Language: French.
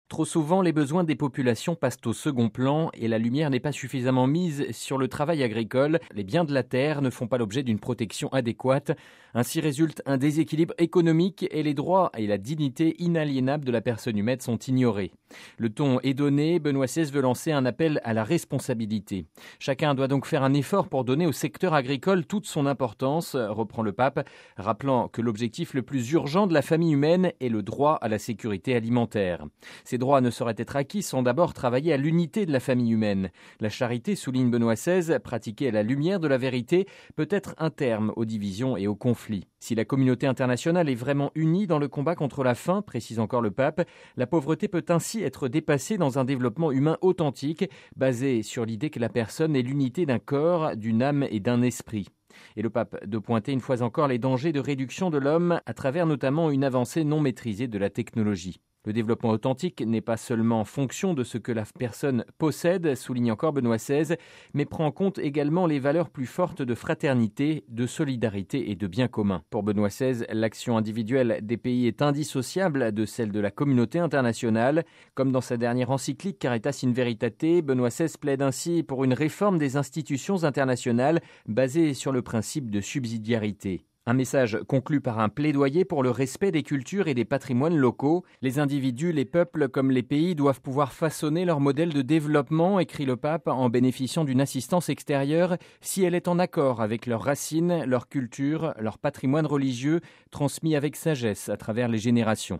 Trop souvent, les besoins des populations passent au second plan et la lumière n'est pas suffisamment mise sur le travail agricole. Les biens de la terre ne font pas l'objet d'une protection adéquate. Ainsi résulte un déséquilibre économique et les droits et la dignité inaliénables de la personne humaine sont ignorés. Le ton est donné, Benoît XVI veut lancer un appel à la responsabilité. Chacun doit donc faire un effort pour donner au secteur agricole toute son importance, reprend le pape, rappelant que l'objectif le plus urgent de la famille humaine est le droit à la sécurité alimentaire. Ces droits ne sauraient être acquis sans d'abord travailler à l'unité de la famille humaine. La charité, souligne Benoît XVI, pratiquée à la lumière de la vérité, peut être un terme aux divisions et aux conflits. Si la communauté internationale est vraiment unie dans le combat contre la faim, précise encore le pape, la pauvreté peut ainsi être dépassée dans un développement humain authentique, basé sur l'idée que la personne est l'unité d'un corps, d'une âme et d'un esprit. Et le pape de pointer une fois encore les dangers de réduction de l'homme à travers notamment une avancée non maîtrisée de la technologie. Le développement authentique n'est pas seulement en fonction de ce que la personne possède, souligne encore Benoît XVI, mais prend en compte également les valeurs plus fortes de fraternité, de solidarité et de bien commun. Pour Benoît XVI, l'action individuelle des pays est indissociable de celle de la communauté internationale. Comme dans sa dernière encyclique Caritas in Veritate, Benoît XVI plaide ainsi pour une réforme des institutions internationales basée sur le principe de subsidiarité. Un message conclu par un plaidoyer pour le respect des cultures et des patrimoines locaux. Les individus, les peuples comme les pays doivent pouvoir façonner leur modèle de développement, écrit le pape, en bénéficiant d'une assistance extérieure si elle est en accord avec leurs racines, leur culture, leur patrimoine religieux, transmis avec sagesse à travers les générations.